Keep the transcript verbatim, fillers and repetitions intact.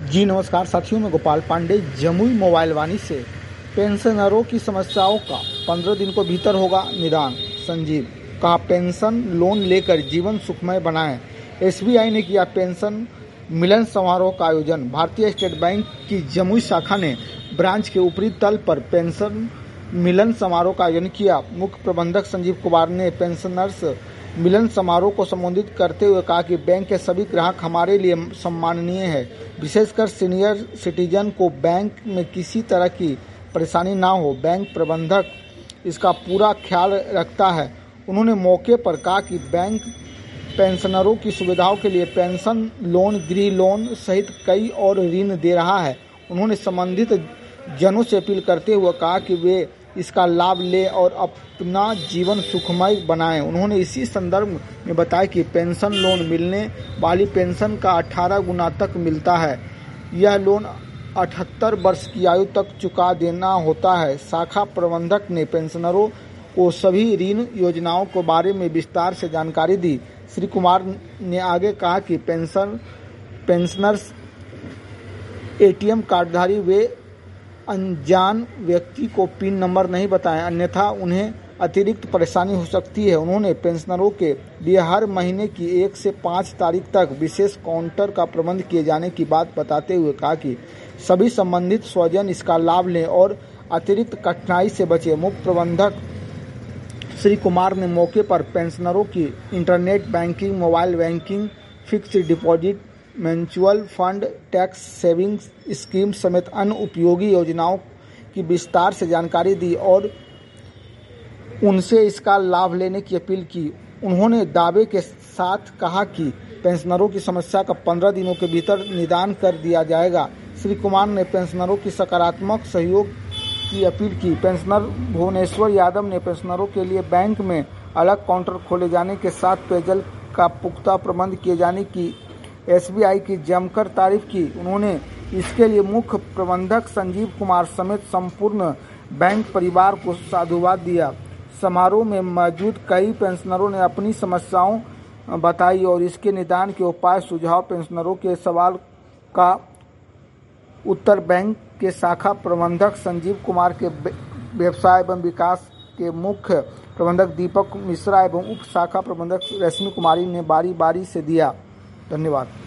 जी नमस्कार साथियों, मैं गोपाल पांडे जमुई मोबाइल वाणी से। पेंशनरों की समस्याओं का पंद्रह दिन को भीतर होगा निदान। संजीव कहा, पेंशन लोन लेकर जीवन सुखमय बनाएं। एसबीआई ने किया पेंशन मिलन समारोह का आयोजन। भारतीय स्टेट बैंक की जमुई शाखा ने ब्रांच के ऊपरी तल पर पेंशन मिलन समारोह का आयोजन किया। मुख्य प्रबंधक संजीव कुमार ने पेंशनर्स मिलन समारोह को संबोधित करते हुए कहा कि बैंक के सभी ग्राहक हमारे लिए सम्माननीय है। विशेषकर सीनियर सिटीजन को बैंक में किसी तरह की परेशानी ना हो, बैंक प्रबंधक इसका पूरा ख्याल रखता है। उन्होंने मौके पर कहा कि बैंक पेंशनरों की सुविधाओं के लिए पेंशन लोन, गृह लोन सहित कई और ऋण दे रहा है। उन्होंने संबंधित जनों से अपील करते हुए कहा कि वे इसका लाभ ले और अपना जीवन सुखमय बनाएं। उन्होंने इसी संदर्भ में बताया कि पेंशन लोन मिलने वाली पेंशन का अठारह गुना तक मिलता है। यह लोन अठहत्तर वर्ष की आयु तक चुका देना होता है। शाखा प्रबंधक ने पेंशनरों को सभी ऋण योजनाओं के बारे में विस्तार से जानकारी दी। श्री कुमार ने आगे कहा कि पेंशन पेंशनर्स एटीएम कार्डधारी वे अनजान व्यक्ति को पिन नंबर नहीं बताएं, अन्यथा उन्हें अतिरिक्त परेशानी हो सकती है। उन्होंने पेंशनरों के लिए हर महीने की एक से पाँच तारीख तक विशेष काउंटर का प्रबंध किए जाने की बात बताते हुए कहा कि सभी संबंधित स्वजन इसका लाभ लें और अतिरिक्त कठिनाई से बचें। मुख्य प्रबंधक श्री कुमार ने मौके पर पेंशनरों की internet banking, mobile banking, fixed deposit, mutual fund, tax savings scheme समेत अन्य उपयोगी योजनाओं की विस्तार से जानकारी दी और उनसे इसका लाभ लेने की अपील की। उन्होंने दावे के साथ कहा कि पेंशनरों की समस्या का पंद्रह दिनों के भीतर निदान कर दिया जाएगा। श्री कुमार ने पेंशनरों की सकारात्मक सहयोग की अपील की। पेंशनर भुवनेश्वर यादव ने पेंशनरों के लिए बैंक में अलग काउंटर खोले जाने के साथ पेयजल का पुख्ता प्रबंध किए जाने की एसबीआई की जमकर तारीफ की। उन्होंने इसके लिए मुख्य प्रबंधक संजीव कुमार समेत संपूर्ण बैंक परिवार को साधुवाद दिया। समारोह में मौजूद कई पेंशनरों ने अपनी समस्याओं बताई और इसके निदान के उपाय सुझाव। पेंशनरों के सवाल का उत्तर बैंक के शाखा प्रबंधक संजीव कुमार के व्यवसाय एवं विकास के मुख्य प्रबंधक दीपक मिश्रा एवं उप शाखा प्रबंधक रश्मि कुमारी ने बारी बारी से दिया। धन्यवाद।